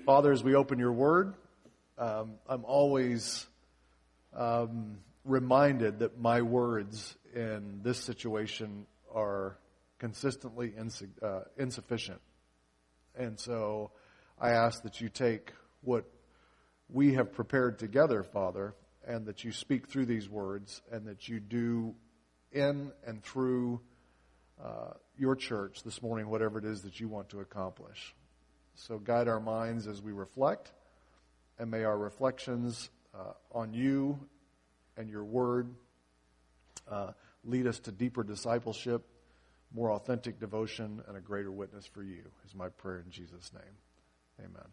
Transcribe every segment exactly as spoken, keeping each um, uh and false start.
Father, as we open your word, um, I'm always um, reminded that my words in this situation are consistently insu- uh, insufficient. And so I ask that you take what we have prepared together, Father, and that you speak through these words, and that you do in and through uh, your church this morning whatever it is that you want to accomplish. So guide our minds as we reflect, and may our reflections uh, on you and your word uh, lead us to deeper discipleship, more authentic devotion, and a greater witness for you, is my prayer in Jesus' name. Amen.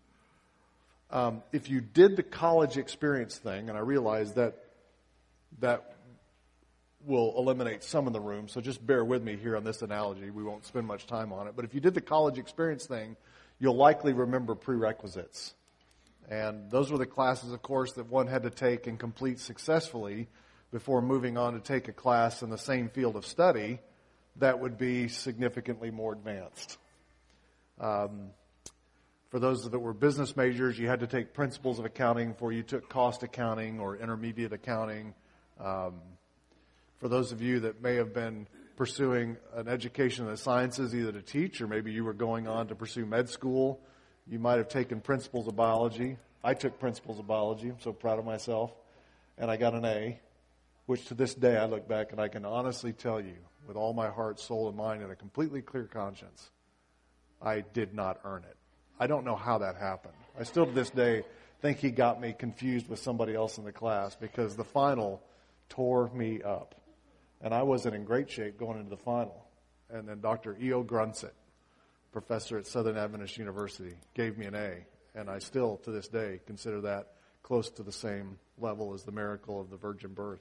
Um, if you did the college experience thing, and I realize that that will eliminate some in the room, so just bear with me here on this analogy. We won't spend much time on it. But if you did the college experience thing, you'll likely remember prerequisites. And those were the classes, of course, that one had to take and complete successfully before moving on to take a class in the same field of study that would be significantly more advanced. Um, for those that were business majors, you had to take principles of accounting before you took cost accounting or intermediate accounting. Um, for those of you that may have been pursuing an education in the sciences, either to teach or maybe you were going on to pursue med school, you might have taken principles of biology. I took principles of biology. I'm so proud of myself. And I got an A, which to this day I look back and I can honestly tell you with all my heart, soul, and mind and a completely clear conscience, I did not earn it. I don't know how that happened. I still to this day think he got me confused with somebody else in the class because the final tore me up. And I wasn't in great shape going into the final. And then Doctor E O Grunset, professor at Southern Adventist University, gave me an A. And I still, to this day, consider that close to the same level as the miracle of the virgin birth.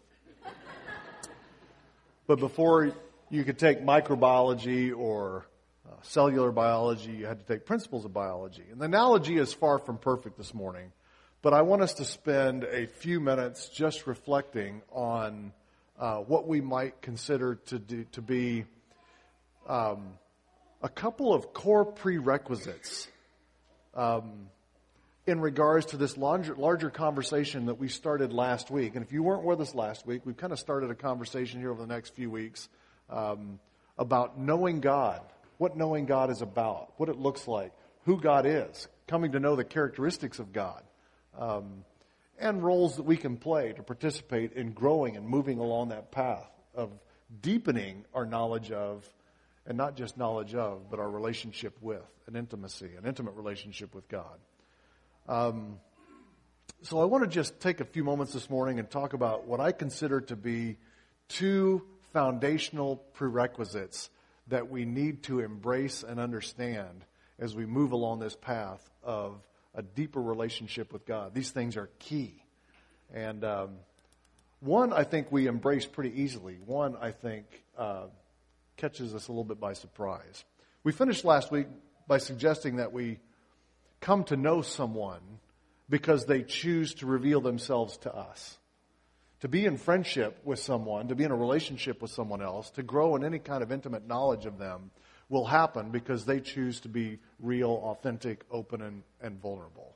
But before you could take microbiology or uh, cellular biology, you had to take principles of biology. And the analogy is far from perfect this morning. But I want us to spend a few minutes just reflecting on Uh, what we might consider to do, to be um, a couple of core prerequisites um, in regards to this larger, larger conversation that we started last week. And if you weren't with us last week, we've kind of started a conversation here over the next few weeks um, about knowing God, what knowing God is about, what it looks like, who God is, coming to know the characteristics of God. Um, and roles that we can play to participate in growing and moving along that path of deepening our knowledge of, and not just knowledge of, but our relationship with, an intimacy, an intimate relationship with God. Um, so I want to just take a few moments this morning and talk about what I consider to be two foundational prerequisites that we need to embrace and understand as we move along this path of a deeper relationship with God. These things are key. And um, one, I think we embrace pretty easily. One, I think, uh, catches us a little bit by surprise. We finished last week by suggesting that we come to know someone because they choose to reveal themselves to us. To be in friendship with someone, to be in a relationship with someone else, to grow in any kind of intimate knowledge of them will happen because they choose to be real, authentic, open, and, and vulnerable.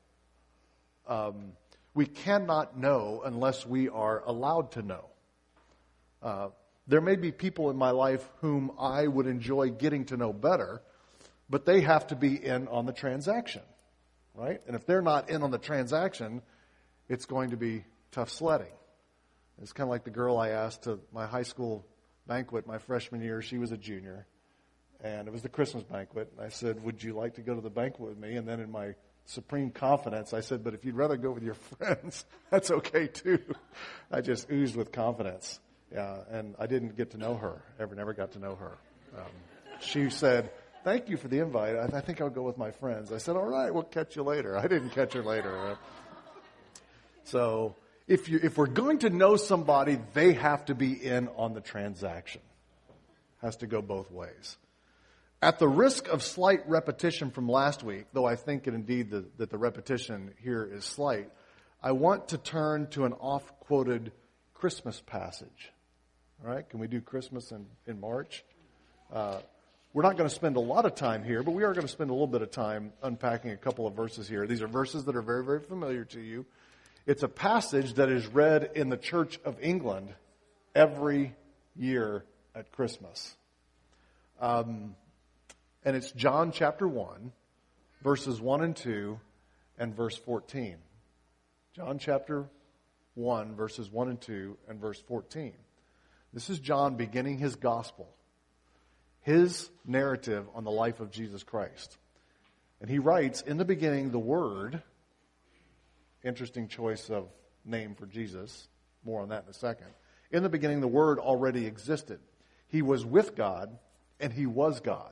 Um, we cannot know unless we are allowed to know. Uh, there may be people in my life whom I would enjoy getting to know better, but they have to be in on the transaction, right? And if they're not in on the transaction, it's going to be tough sledding. It's kind of like the girl I asked to my high school banquet my freshman year. She was a junior. And it was the Christmas banquet. And I said, would you like to go to the banquet with me? And then in my supreme confidence, I said, but if you'd rather go with your friends, that's okay too. I just oozed with confidence. Yeah, and I didn't get to know her. Ever, never got to know her. Um, she said, thank you for the invite. I, I think I'll go with my friends. I said, all right, we'll catch you later. I didn't catch her later. Right? So if you, if we're going to know somebody, they have to be in on the transaction. Has to go both ways. At the risk of slight repetition from last week, though I think it indeed the, that the repetition here is slight, I want to turn to an oft-quoted Christmas passage. All right, can we do Christmas in, in March? Uh, we're not going to spend a lot of time here, but we are going to spend a little bit of time unpacking a couple of verses here. These are verses that are very, very familiar to you. It's a passage that is read in the Church of England every year at Christmas. Um, and it's John chapter one, verses one and two, and verse fourteen. John chapter one, verses one and two, and verse fourteen. This is John beginning his gospel, his narrative on the life of Jesus Christ. And he writes, in the beginning, the Word, interesting choice of name for Jesus, more on that in a second. In the beginning, the Word already existed. He was with God, and He was God.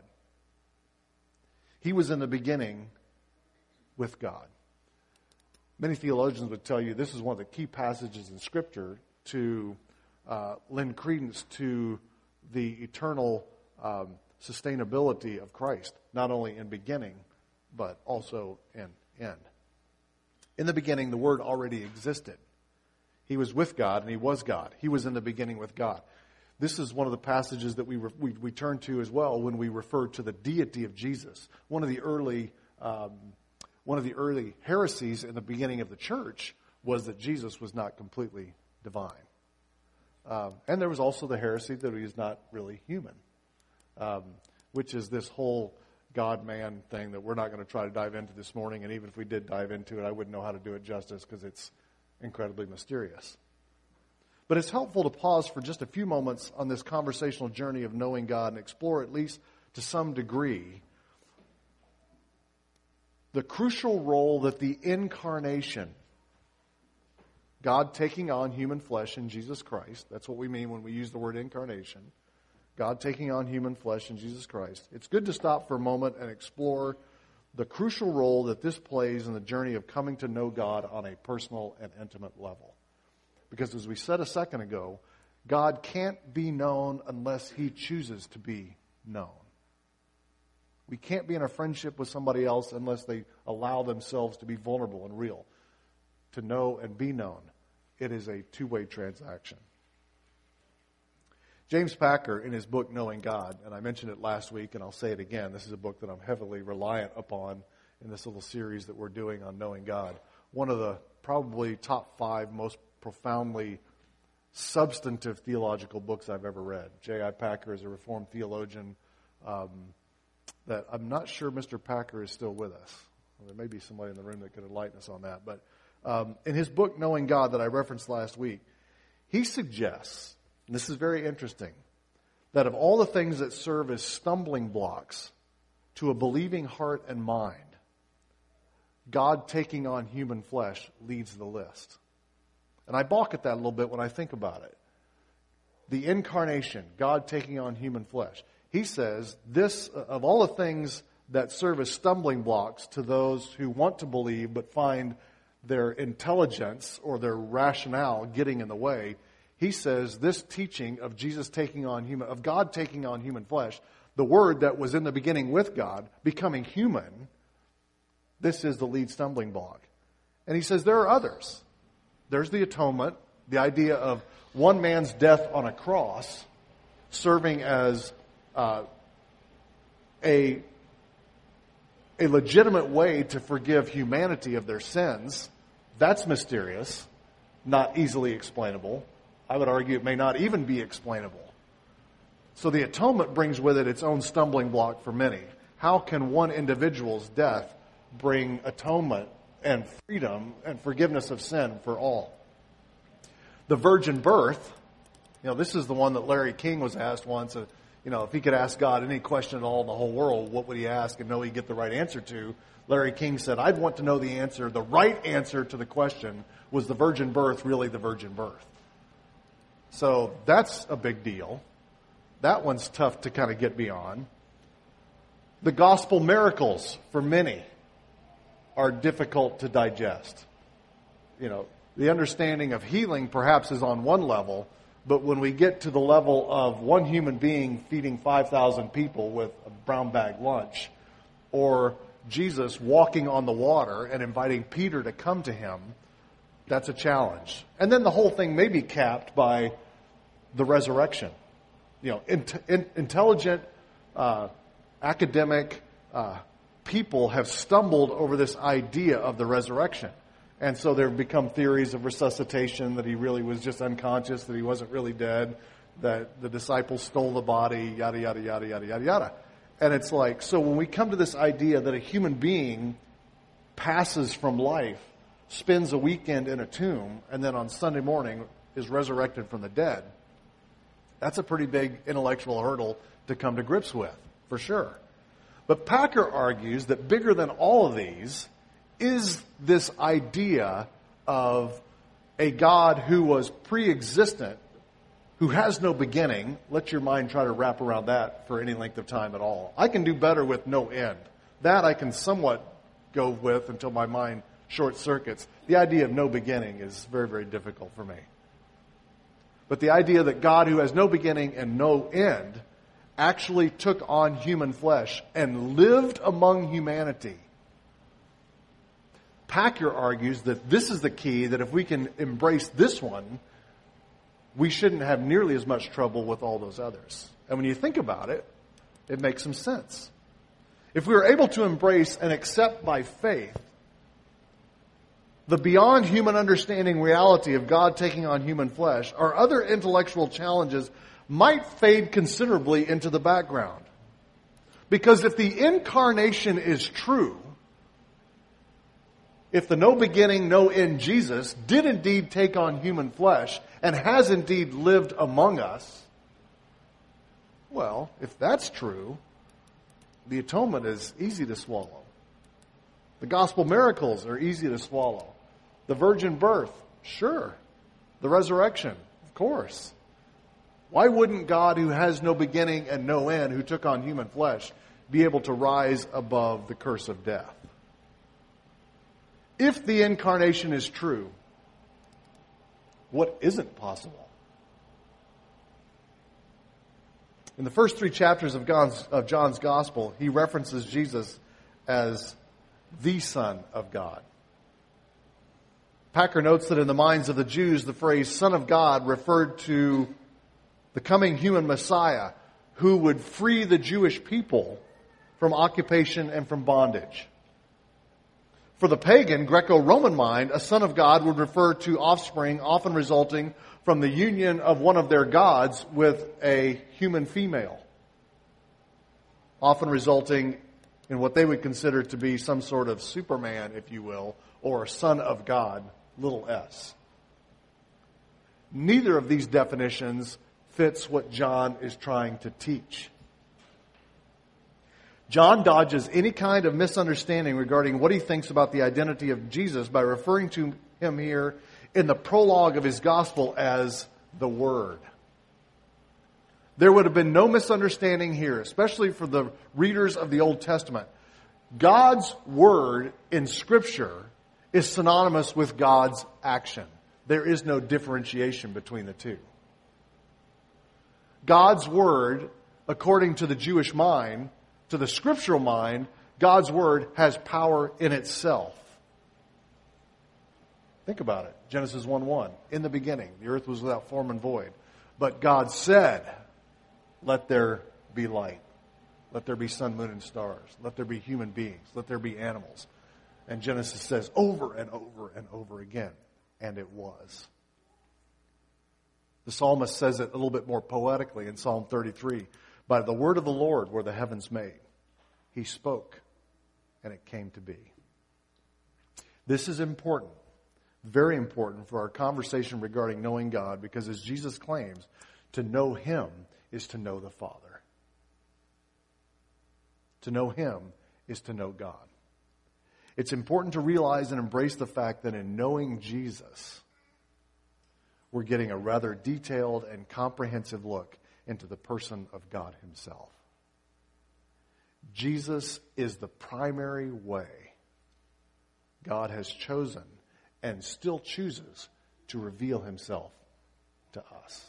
He was in the beginning with God. Many theologians would tell you this is one of the key passages in Scripture to uh, lend credence to the eternal um, sustainability of Christ, not only in beginning, but also in end. In the beginning, the Word already existed. He was with God, and He was God. He was in the beginning with God. This is one of the passages that we, re- we, we turn to as well when we refer to the deity of Jesus. One of the early um, one of the early heresies in the beginning of the church was that Jesus was not completely divine. Um, and there was also the heresy that He is not really human, um, which is this whole God-man thing that we're not going to try to dive into this morning. And even if we did dive into it, I wouldn't know how to do it justice because it's incredibly mysterious. But it's helpful to pause for just a few moments on this conversational journey of knowing God and explore, at least to some degree, the crucial role that the incarnation, God taking on human flesh in Jesus Christ, that's what we mean when we use the word incarnation, God taking on human flesh in Jesus Christ. It's good to stop for a moment and explore the crucial role that this plays in the journey of coming to know God on a personal and intimate level. Because as we said a second ago, God can't be known unless He chooses to be known. We can't be in a friendship with somebody else unless they allow themselves to be vulnerable and real, to know and be known. It is a two-way transaction. James Packer, in his book, Knowing God, and I mentioned it last week and I'll say it again, this is a book that I'm heavily reliant upon in this little series that we're doing on Knowing God. One of the probably top five most profoundly substantive theological books I've ever read. J I Packer is a Reformed theologian um, that I'm not sure Mister Packer is still with us. Well, there may be somebody in the room that could enlighten us on that. But um, in his book, Knowing God, that I referenced last week, he suggests, and this is very interesting, that of all the things that serve as stumbling blocks to a believing heart and mind, God taking on human flesh leads the list. And I balk at that a little bit when I think about it. The incarnation, God taking on human flesh. He says, this, of all the things that serve as stumbling blocks to those who want to believe but find their intelligence or their rationale getting in the way, he says this teaching of Jesus taking on human, of God taking on human flesh, the Word that was in the beginning with God, becoming human, this is the lead stumbling block. And he says there are others. There's the atonement, the idea of one man's death on a cross serving as uh, a, a legitimate way to forgive humanity of their sins. That's mysterious, not easily explainable. I would argue it may not even be explainable. So the atonement brings with it its own stumbling block for many. How can one individual's death bring atonement and freedom and forgiveness of sin for all? The virgin birth, you know, this is the one that Larry King was asked once. Uh, you know, if he could ask God any question at all in the whole world, what would he ask and know he'd get the right answer to? Larry King said, I'd want to know the answer. The right answer to the question, was the virgin birth really the virgin birth? So that's a big deal. That one's tough to kind of get beyond. The gospel miracles, for many, are difficult to digest. You know, the understanding of healing perhaps is on one level, but when we get to the level of one human being feeding five thousand people with a brown bag lunch, or Jesus walking on the water and inviting Peter to come to him, that's a challenge. And then the whole thing may be capped by the resurrection. You know, in, in, intelligent, uh, academic uh, people have stumbled over this idea of the resurrection. And so there have become theories of resuscitation, that he really was just unconscious, that he wasn't really dead, that the disciples stole the body, yada, yada, yada, yada, yada, yada. And it's like, so when we come to this idea that a human being passes from life, spends a weekend in a tomb, and then on Sunday morning is resurrected from the dead, that's a pretty big intellectual hurdle to come to grips with, for sure. But Packer argues that bigger than all of these is this idea of a God who was pre-existent, who has no beginning. Let your mind try to wrap around that for any length of time at all. I can do better with no end. That I can somewhat go with until my mind short circuits. The idea of no beginning is very, very difficult for me. But the idea that God, who has no beginning and no end, actually took on human flesh and lived among humanity. Packer argues that this is the key, that if we can embrace this one, we shouldn't have nearly as much trouble with all those others. And when you think about it, it makes some sense. If we are able to embrace and accept by faith the beyond human understanding reality of God taking on human flesh, our other intellectual challenges might fade considerably into the background. Because if the incarnation is true, if the no beginning, no end Jesus did indeed take on human flesh and has indeed lived among us, well, if that's true, the atonement is easy to swallow. The gospel miracles are easy to swallow. The virgin birth, sure. The resurrection, of course. Why wouldn't God, who has no beginning and no end, who took on human flesh, be able to rise above the curse of death? If the incarnation is true, what isn't possible? In the first three chapters of John's, of John's Gospel, he references Jesus as the Son of God. Packer notes that in the minds of the Jews, the phrase Son of God referred to the coming human Messiah who would free the Jewish people from occupation and from bondage. For the pagan Greco-Roman mind, a son of God would refer to offspring often resulting from the union of one of their gods with a human female, often resulting in what they would consider to be some sort of Superman, if you will, or son of God, little s. Neither of these definitions fits what John is trying to teach. John dodges any kind of misunderstanding regarding what he thinks about the identity of Jesus by referring to him here in the prologue of his gospel as the Word. There would have been no misunderstanding here, especially for the readers of the Old Testament. God's Word in Scripture is synonymous with God's action. There is no differentiation between the two. God's Word, according to the Jewish mind, to the scriptural mind, God's Word has power in itself. Think about it. Genesis one one. In the beginning, the earth was without form and void. But God said, let there be light. Let there be sun, moon, and stars. Let there be human beings. Let there be animals. And Genesis says over and over and over again, and it was. The psalmist says it a little bit more poetically in Psalm thirty-three. By the word of the Lord were the heavens made. He spoke, and it came to be. This is important, very important for our conversation regarding knowing God, because as Jesus claims, to know Him is to know the Father. To know Him is to know God. It's important to realize and embrace the fact that in knowing Jesus, we're getting a rather detailed and comprehensive look into the person of God Himself. Jesus is the primary way God has chosen and still chooses to reveal Himself to us.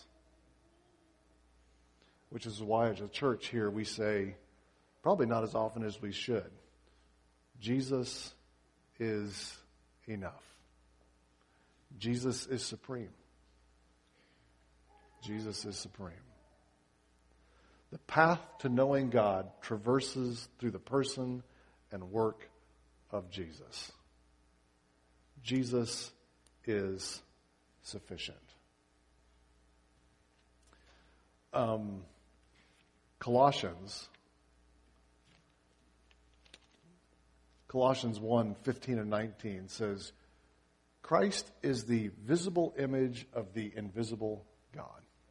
Which is why as a church here we say, probably not as often as we should, Jesus is enough. Jesus is supreme. Jesus is supreme. The path to knowing God traverses through the person and work of Jesus. Jesus is sufficient. Um, Colossians, Colossians one, fifteen and nineteen says, Christ is the visible image of the invisible God.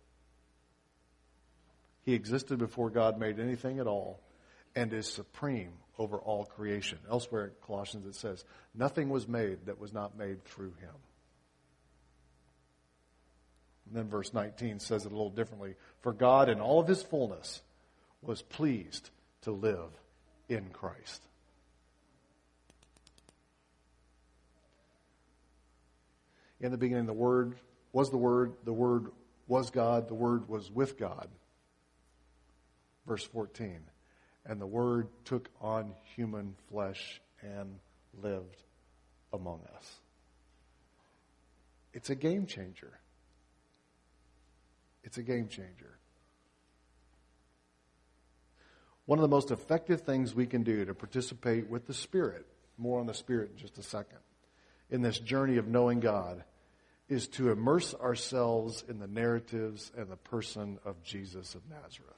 He existed before God made anything at all and is supreme over all creation. Elsewhere in Colossians it says, nothing was made that was not made through him. And then verse nineteen says it a little differently. For God in all of his fullness was pleased to live in Christ. In the beginning, the Word was the Word, the Word was God, the Word was with God. Verse fourteen, and the Word took on human flesh and lived among us. It's a game changer. It's a game changer. One of the most effective things we can do to participate with the Spirit, more on the Spirit in just a second, in this journey of knowing God, is to immerse ourselves in the narratives and the person of Jesus of Nazareth.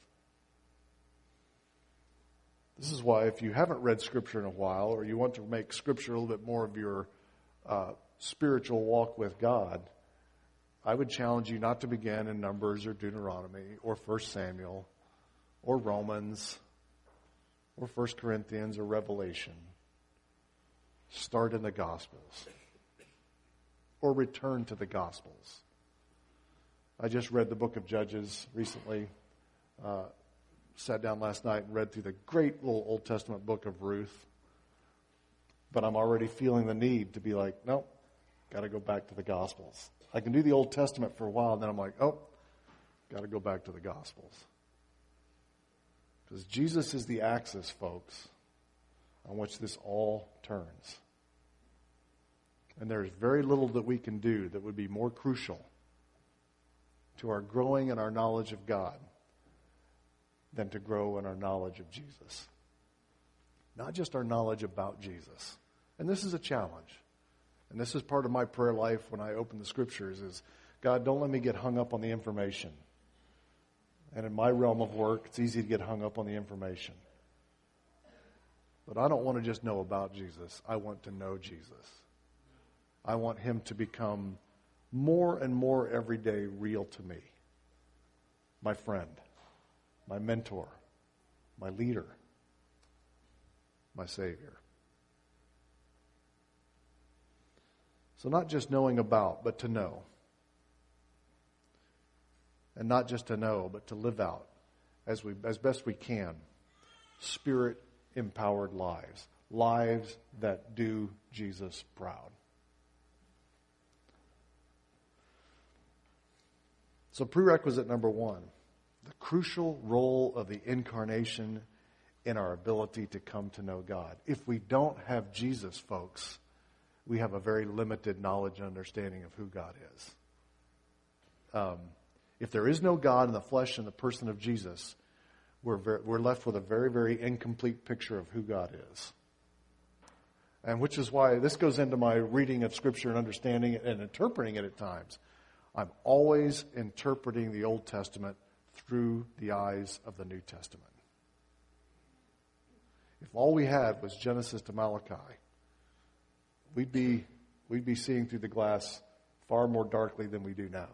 This is why if you haven't read Scripture in a while, or you want to make Scripture a little bit more of your uh, spiritual walk with God, I would challenge you not to begin in Numbers or Deuteronomy or First Samuel or Romans or First Corinthians or Revelation. Start in the Gospels or return to the Gospels. I just read the book of Judges recently. Uh, sat down last night and read through the great little Old Testament book of Ruth. But I'm already feeling the need to be like, nope, got to go back to the Gospels. I can do the Old Testament for a while, and then I'm like, oh, got to go back to the Gospels. Because Jesus is the axis, folks, on which this all turns. And there's very little that we can do that would be more crucial to our growing in our knowledge of God than to grow in our knowledge of Jesus. Not just our knowledge about Jesus. And this is a challenge. And this is part of my prayer life when I open the Scriptures is, God, don't let me get hung up on the information. And in my realm of work, it's easy to get hung up on the information. But I don't want to just know about Jesus. I want to know Jesus. I want him to become more and more every day real to me. My friend, my mentor, my leader, my Savior. So not just knowing about, but to know. And not just to know, but to live out as we as best we can, Spirit-empowered lives. Lives that do Jesus proud. So prerequisite number one, the crucial role of the incarnation in our ability to come to know God. If we don't have Jesus, folks, we have a very limited knowledge and understanding of who God is. Um, if there is no God in the flesh and the person of Jesus, we're very, we're left with a very, very incomplete picture of who God is. And which is why this goes into my reading of Scripture and understanding it and interpreting it at times. I'm always interpreting the Old Testament through the eyes of the New Testament. If all we had was Genesis to Malachi, we'd be we'd be seeing through the glass far more darkly than we do now.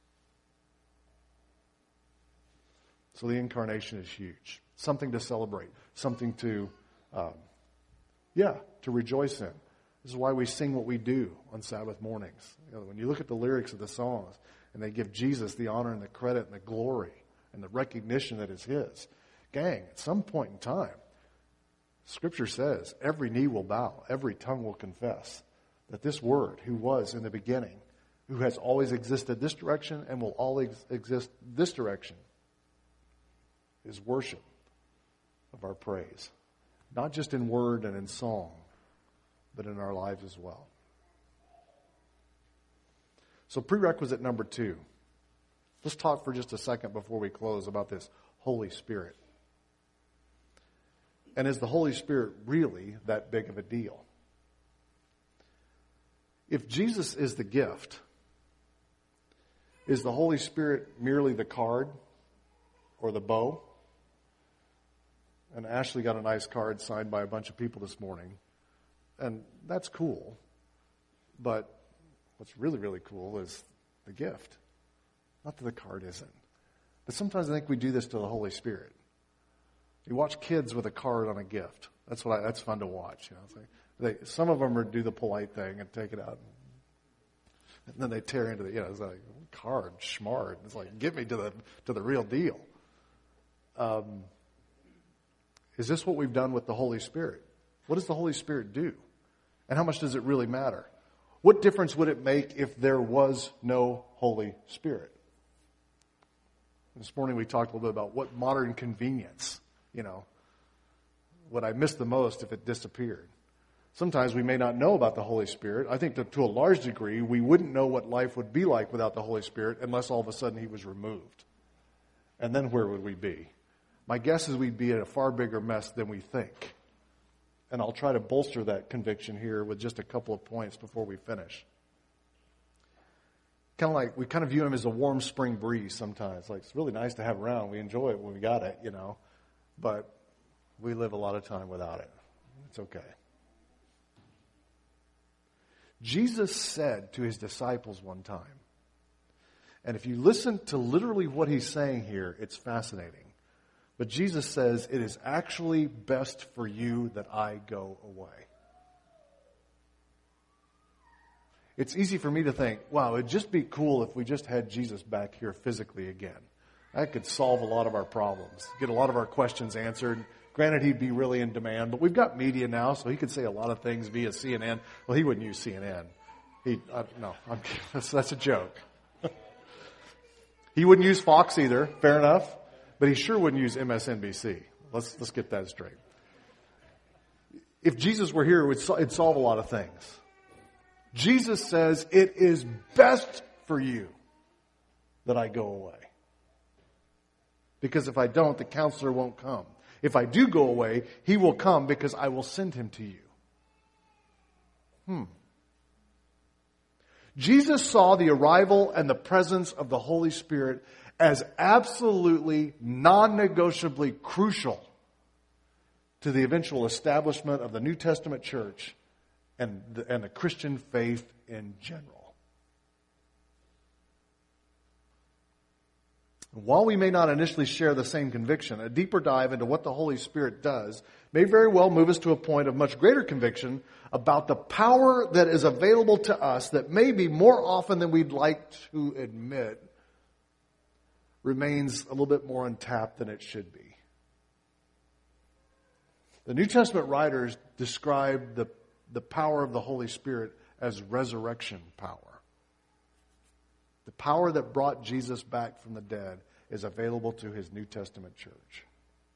So the incarnation is huge. Something to celebrate. Something to, um, yeah, to rejoice in. This is why we sing what we do on Sabbath mornings. You know, when you look at the lyrics of the songs, and they give Jesus the honor and the credit and the glory and the recognition that is his. Gang, at some point in time, Scripture says every knee will bow, every tongue will confess that this Word, who was in the beginning, who has always existed this direction and will always exist this direction, is worship of our praise. Not just in word and in song, but in our lives as well. So prerequisite number two. Let's talk for just a second before we close about this Holy Spirit. And is the Holy Spirit really that big of a deal? If Jesus is the gift, is the Holy Spirit merely the card or the bow? And Ashley got a nice card signed by a bunch of people this morning. And that's cool. But what's really, really cool is the gift. Not that the card isn't. But sometimes I think we do this to the Holy Spirit. You watch kids with a card on a gift. That's what I, that's fun to watch. You know, it's like they, some of them are do the polite thing and take it out, and, and then they tear into the. You know, it's like card, smart. It's like get me to the to the real deal. Um, is this what we've done with the Holy Spirit? What does the Holy Spirit do, and how much does it really matter? What difference would it make if there was no Holy Spirit? This morning we talked a little bit about what modern convenience. You know, what I miss the most if it disappeared. Sometimes we may not know about the Holy Spirit. I think that to a large degree, we wouldn't know what life would be like without the Holy Spirit unless all of a sudden He was removed. And then where would we be? My guess is we'd be in a far bigger mess than we think. And I'll try to bolster that conviction here with just a couple of points before we finish. Kind of like, we kind of view Him as a warm spring breeze sometimes. Like, it's really nice to have around. We enjoy it when we got it, you know. But we live a lot of time without it. It's okay. Jesus said to His disciples one time, and if you listen to literally what He's saying here, it's fascinating. But Jesus says, it is actually best for you that I go away. It's easy for me to think, wow, it'd just be cool if we just had Jesus back here physically again. That could solve a lot of our problems, get a lot of our questions answered. Granted, He'd be really in demand, but we've got media now, so He could say a lot of things via C N N. Well, He wouldn't use C N N. He, uh, no, I'm, that's, that's a joke. He wouldn't use Fox either, fair enough, but He sure wouldn't use M S N B C. Let's let's get that straight. If Jesus were here, it would it'd solve a lot of things. Jesus says, it is best for you that I go away. Because if I don't, the counselor won't come. If I do go away, He will come because I will send Him to you. Hmm. Jesus saw the arrival and the presence of the Holy Spirit as absolutely non-negotiably crucial to the eventual establishment of the New Testament church and the, and the Christian faith in general. While we may not initially share the same conviction, a deeper dive into what the Holy Spirit does may very well move us to a point of much greater conviction about the power that is available to us that maybe more often than we'd like to admit remains a little bit more untapped than it should be. The New Testament writers describe the, the power of the Holy Spirit as resurrection power. The power that brought Jesus back from the dead is available to His New Testament church.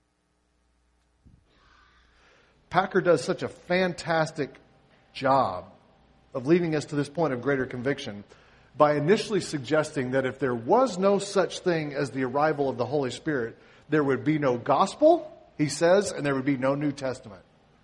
Packer does such a fantastic job of leading us to this point of greater conviction by initially suggesting that if there was no such thing as the arrival of the Holy Spirit, there would be no gospel, he says, and there would be no New Testament.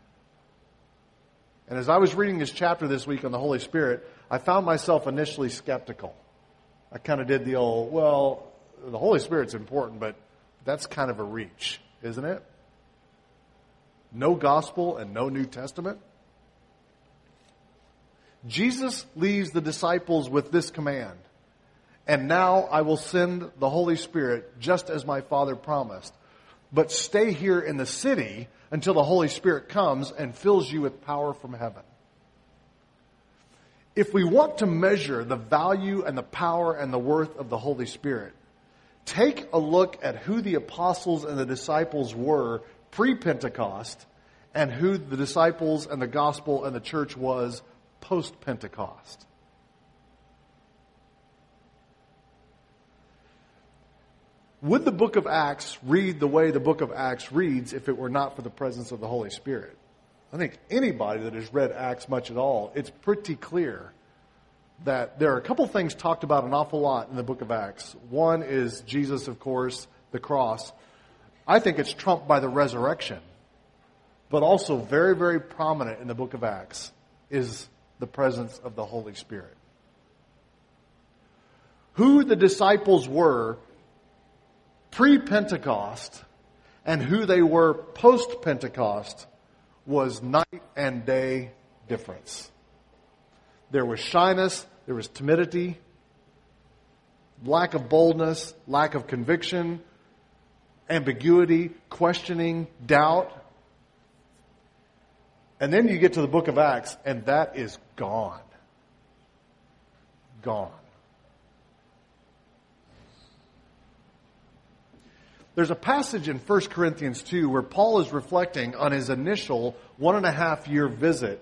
And as I was reading this chapter this week on the Holy Spirit, I found myself initially skeptical. I kind of did the old, well, the Holy Spirit's important, but that's kind of a reach, isn't it? No gospel and no New Testament. Jesus leaves the disciples with this command. And now I will send the Holy Spirit just as my Father promised. But stay here in the city until the Holy Spirit comes and fills you with power from heaven. If we want to measure the value and the power and the worth of the Holy Spirit, take a look at who the apostles and the disciples were pre-Pentecost and who the disciples and the gospel and the church was post-Pentecost. Would the book of Acts read the way the book of Acts reads if it were not for the presence of the Holy Spirit? I think anybody that has read Acts much at all, it's pretty clear that there are a couple things talked about an awful lot in the book of Acts. One is Jesus, of course, the cross. I think it's trumped by the resurrection, but also very, very prominent in the book of Acts is the presence of the Holy Spirit. Who the disciples were pre-Pentecost and who they were post-Pentecost was night and day difference. There was shyness, there was timidity, lack of boldness, lack of conviction, ambiguity, questioning, doubt. And then you get to the book of Acts, and that is gone. Gone. There's a passage in First Corinthians two where Paul is reflecting on his initial one and a half year visit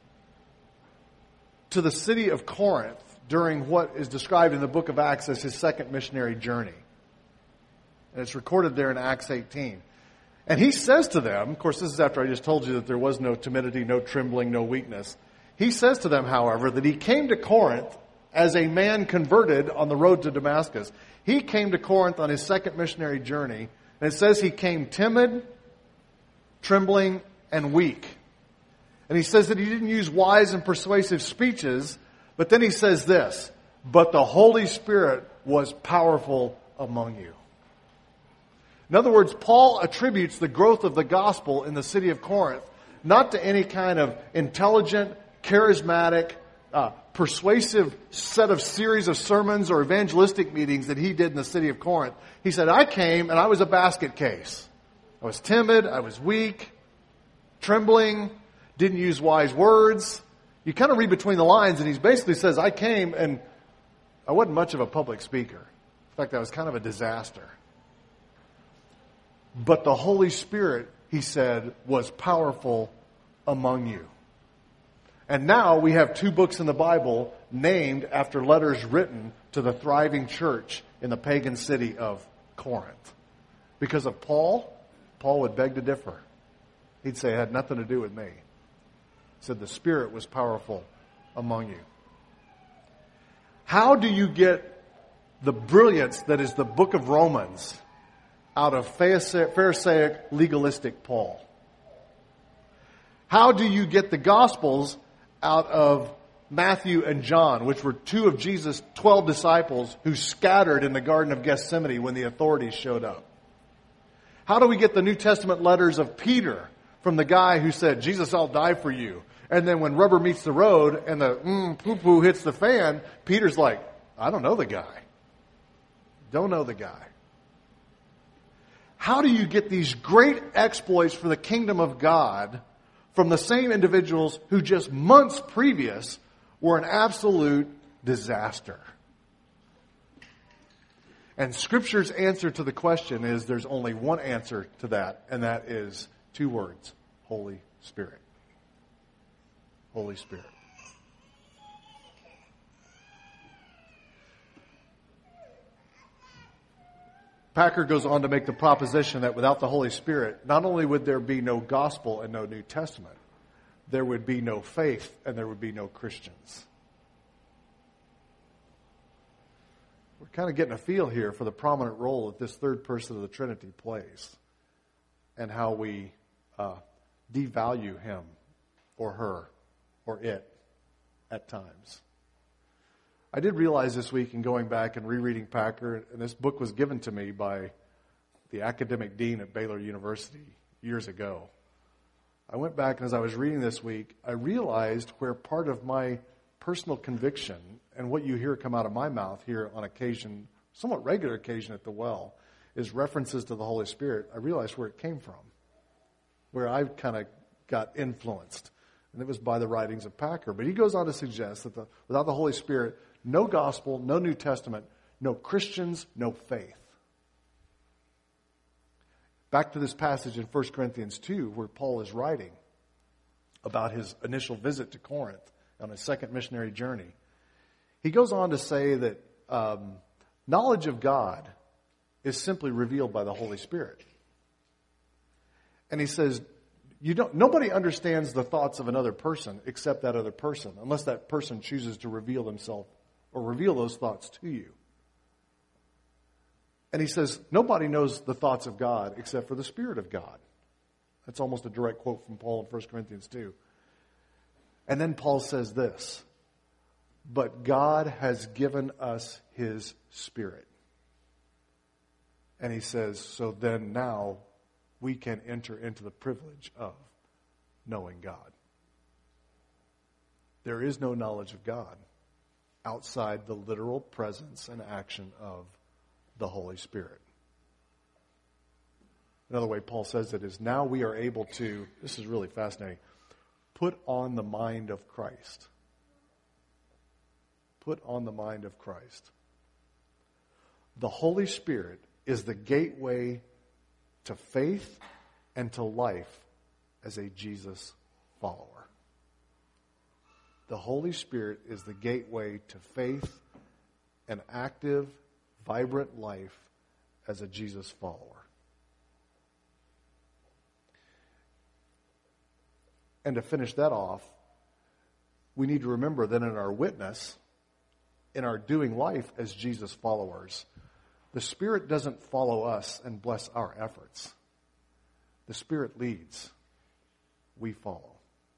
to the city of Corinth during what is described in the book of Acts as his second missionary journey. And it's recorded there in Acts eighteen. And he says to them, of course this is after I just told you that there was no timidity, no trembling, no weakness. He says to them, however, that he came to Corinth as a man converted on the road to Damascus. He came to Corinth on his second missionary journey, and it says he came timid, trembling, and weak. And he says that he didn't use wise and persuasive speeches, but then he says this, but the Holy Spirit was powerful among you. In other words, Paul attributes the growth of the gospel in the city of Corinth not to any kind of intelligent, charismatic, uh, persuasive set of series of sermons or evangelistic meetings that he did in the city of Corinth. He said, I came and I was a basket case. I was timid, I was weak, trembling, didn't use wise words. You kind of read between the lines and he basically says, I came and I wasn't much of a public speaker. In fact, I was kind of a disaster. But the Holy Spirit, he said, was powerful among you. And now we have two books in the Bible named after letters written to the thriving church in the pagan city of Corinth. Because of Paul, Paul would beg to differ. He'd say it had nothing to do with me. He said the Spirit was powerful among you. How do you get the brilliance that is the book of Romans out of Pharisaic, legalistic Paul? How do you get the Gospels out of Matthew and John, which were two of Jesus' twelve disciples who scattered in the Garden of Gethsemane when the authorities showed up? How do we get the New Testament letters of Peter from the guy who said, Jesus, I'll die for you? And then when rubber meets the road and the mm, poo-poo hits the fan, Peter's like, I don't know the guy. Don't know the guy. How do you get these great exploits for the kingdom of God from the same individuals who just months previous were an absolute disaster? And Scripture's answer to the question is there's only one answer to that, and that is two words, Holy Spirit. Holy Spirit. Packer goes on to make the proposition that without the Holy Spirit, not only would there be no gospel and no New Testament, there would be no faith and there would be no Christians. We're kind of getting a feel here for the prominent role that this third person of the Trinity plays and how we uh, devalue him or her or it at times. I did realize this week in going back and rereading Packer, and this book was given to me by the academic dean at Baylor University years ago. I went back and as I was reading this week, I realized where part of my personal conviction and what you hear come out of my mouth here on occasion, somewhat regular occasion at the well, is references to the Holy Spirit. I realized where it came from, where I kind of got influenced. And it was by the writings of Packer. But he goes on to suggest that the, without the Holy Spirit, no gospel, no New Testament, no Christians, no faith. Back to this passage in First Corinthians two where Paul is writing about his initial visit to Corinth on his second missionary journey. He goes on to say that um, knowledge of God is simply revealed by the Holy Spirit. And he says, You don't. Nobody understands the thoughts of another person except that other person, unless that person chooses to reveal himself or reveal those thoughts to you. And he says, nobody knows the thoughts of God except for the Spirit of God. That's almost a direct quote from Paul in First Corinthians two. And then Paul says this, but God has given us his Spirit. And he says, so then now we can enter into the privilege of knowing God. There is no knowledge of God outside the literal presence and action of the Holy Spirit. Another way Paul says it is, now we are able to, this is really fascinating, put on the mind of Christ. Put on the mind of Christ. The Holy Spirit is the gateway to faith and to life as a Jesus follower. The Holy Spirit is the gateway to faith and active, vibrant life as a Jesus follower. And to finish that off, we need to remember that in our witness, in our doing life as Jesus followers, the Spirit doesn't follow us and bless our efforts. The Spirit leads. We follow.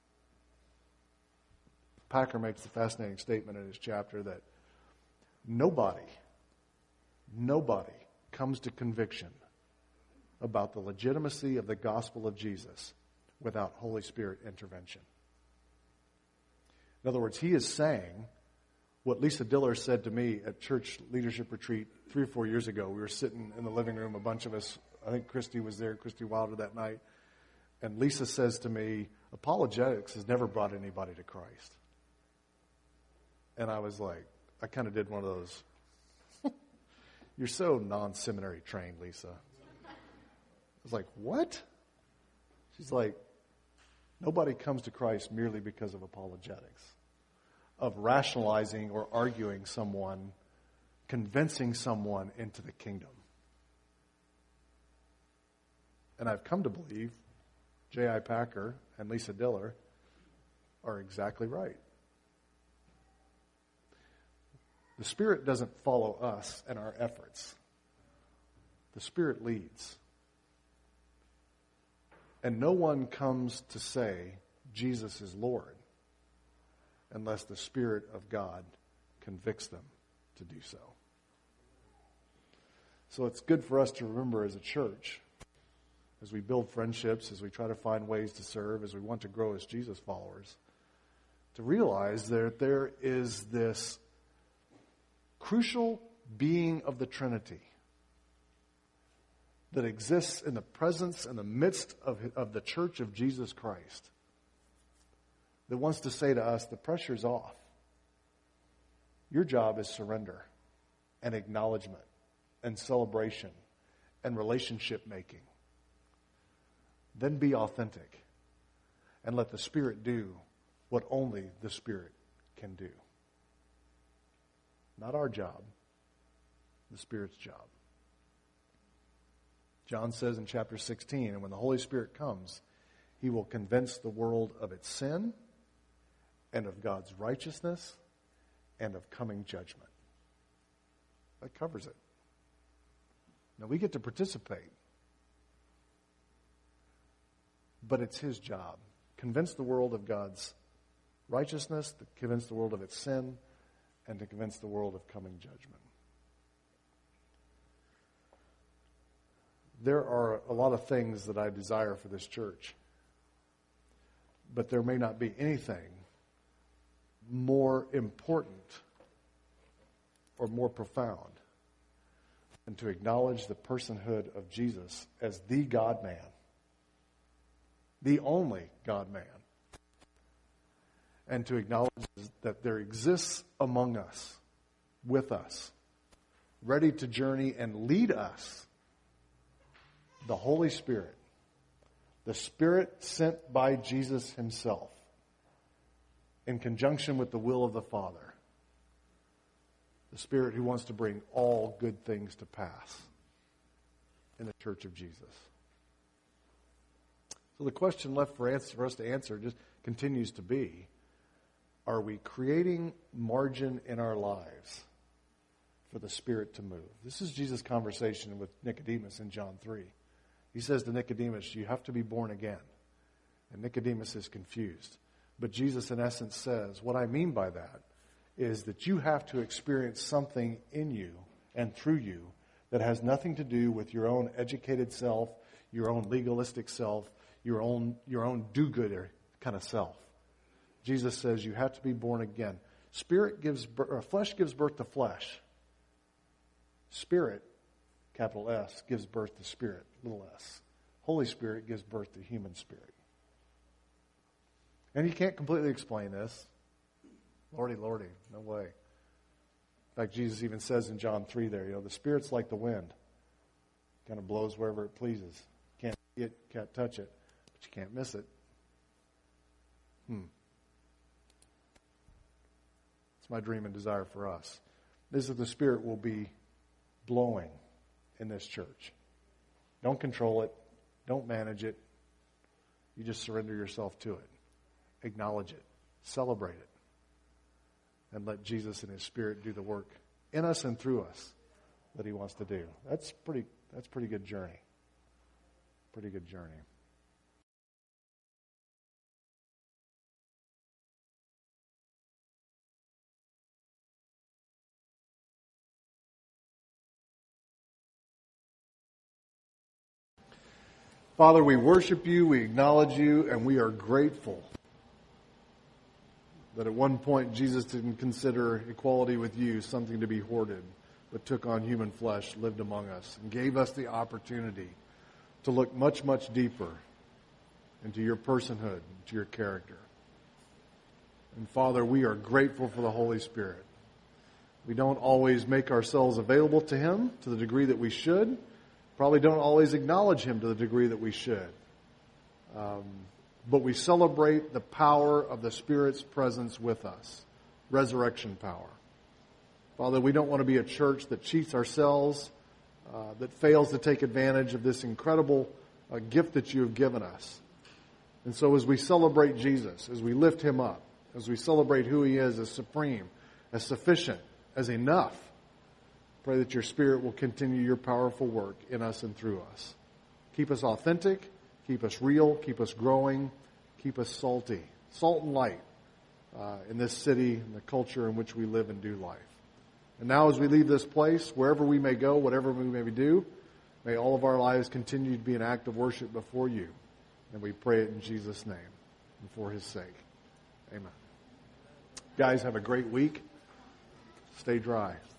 Packer makes the fascinating statement in his chapter that nobody, nobody comes to conviction about the legitimacy of the gospel of Jesus without Holy Spirit intervention. In other words, he is saying what Lisa Diller said to me at church leadership retreat three or four years ago. We were sitting in the living room, a bunch of us. I think Christy was there, Christy Wilder, that night. And Lisa says to me, apologetics has never brought anybody to Christ. And I was like, I kind of did one of those, you're so non-seminary trained, Lisa. I was like, what? She's like, nobody comes to Christ merely because of apologetics, of rationalizing or arguing someone, convincing someone into the kingdom. And I've come to believe J I. Packer and Lisa Diller are exactly right. The Spirit doesn't follow us and our efforts. The Spirit leads. And no one comes to say Jesus is Lord unless the Spirit of God convicts them to do so. So it's good for us to remember as a church, as we build friendships, as we try to find ways to serve, as we want to grow as Jesus followers, to realize that there is this crucial being of the Trinity that exists in the presence and the midst of, of the church of Jesus Christ, that wants to say to us, the pressure's off. Your job is surrender and acknowledgement and celebration and relationship making. Then be authentic and let the Spirit do what only the Spirit can do. Not our job, the Spirit's job. John says in chapter sixteen, and when the Holy Spirit comes, he will convince the world of its sin and of God's righteousness and of coming judgment. That covers it. Now we get to participate, but it's his job. Convince the world of God's righteousness, to convince the world of its sin, and to convince the world of coming judgment. There are a lot of things that I desire for this church, but there may not be anything more important or more profound than to acknowledge the personhood of Jesus as the God-man, the only God-man, and to acknowledge that there exists among us, with us, ready to journey and lead us, the Holy Spirit, the Spirit sent by Jesus himself, in conjunction with the will of the Father, the Spirit who wants to bring all good things to pass in the church of Jesus. So the question left for, answer, for us to answer just continues to be, are we creating margin in our lives for the Spirit to move. This is Jesus' conversation with Nicodemus in John three. He says to Nicodemus, you have to be born again. And Nicodemus is confused. But Jesus, in essence, says, what I mean by that is that you have to experience something in you and through you that has nothing to do with your own educated self, your own legalistic self, your own your own do-gooder kind of self. Jesus says you have to be born again. Spirit gives birth, or flesh gives birth to flesh. Spirit, capital S, gives birth to spirit, little s. Holy Spirit gives birth to human spirit. And you can't completely explain this. Lordy, Lordy, no way. In fact, Jesus even says in John three there, you know, the Spirit's like the wind. Kind of blows wherever it pleases. Can't see it, can't touch it, but you can't miss it. Hmm. It's my dream and desire for us. Is that the Spirit will be blowing in this church. Don't control it. Don't manage it. You just surrender yourself to it. Acknowledge it. Celebrate it. And let Jesus and His Spirit do the work in us and through us that He wants to do. That's pretty, that's pretty good journey. Pretty good journey. Father, we worship you, we acknowledge you, and we are grateful that at one point Jesus didn't consider equality with you something to be hoarded, but took on human flesh, lived among us, and gave us the opportunity to look much, much deeper into your personhood, into your character. And Father, we are grateful for the Holy Spirit. We don't always make ourselves available to Him to the degree that we should. Probably don't always acknowledge Him to the degree that we should. Um, but we celebrate the power of the Spirit's presence with us. Resurrection power. Father, we don't want to be a church that cheats ourselves, uh, that fails to take advantage of this incredible uh, gift that you have given us. And so as we celebrate Jesus, as we lift Him up, as we celebrate who He is as supreme, as sufficient, as enough, pray that your Spirit will continue your powerful work in us and through us. Keep us authentic, keep us real, keep us growing, keep us salty, salt and light uh, in this city and the culture in which we live and do life. And now as we leave this place, wherever we may go, whatever we may do, may all of our lives continue to be an act of worship before you. And we pray it in Jesus' name and for His sake. Amen. Guys, have a great week. Stay dry.